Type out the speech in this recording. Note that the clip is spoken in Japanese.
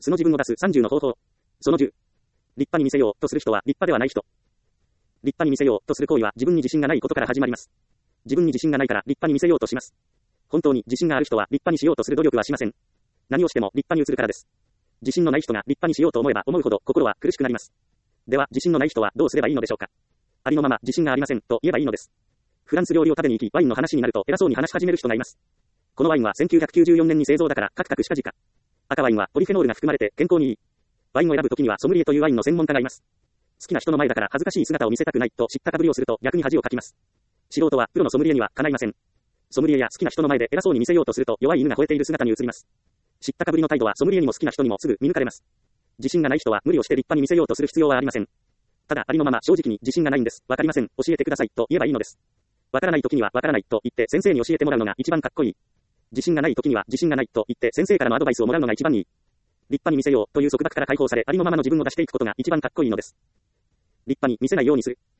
素の自分を出す30の方法。その10。立派に見せようとする人は立派ではない人。立派に見せようとする行為は自分に自信がないことから始まります。自分に自信がないから立派に見せようとします。本当に自信がある人は立派にしようとする努力はしません。何をしても立派に映るからです。自信のない人が立派にしようと思えば思うほど心は苦しくなります。では自信のない人はどうすればいいのでしょうか。ありのまま自信がありませんと言えばいいのです。フランス料理を食べに行きワインの話になると偉そうに話し始める人がいます。このワインは1994年に製造だからカクカクした時か。赤ワインはポリフェノールが含まれて健康にいい。ワインを選ぶときにはソムリエというワインの専門家がいます。好きな人の前だから恥ずかしい姿を見せたくないと知ったかぶりをすると逆に恥をかきます。素人はプロのソムリエにはかないません。ソムリエや好きな人の前で偉そうに見せようとすると弱い犬が吠えている姿に映ります。知ったかぶりの態度はソムリエにも好きな人にもすぐ見抜かれます。自信がない人は無理をして立派に見せようとする必要はありません。ただありのまま正直に自信がないんです。わかりません。教えてくださいと言えばいいのです。わからないときにはわからないと言って先生に教えてもらうのが一番かっこいい。自信がないときには自信がないと言って先生からのアドバイスをもらうのが一番いい。立派に見せようという束縛から解放されありのままの自分を出していくことが一番かっこいいのです。立派に見せないようにする。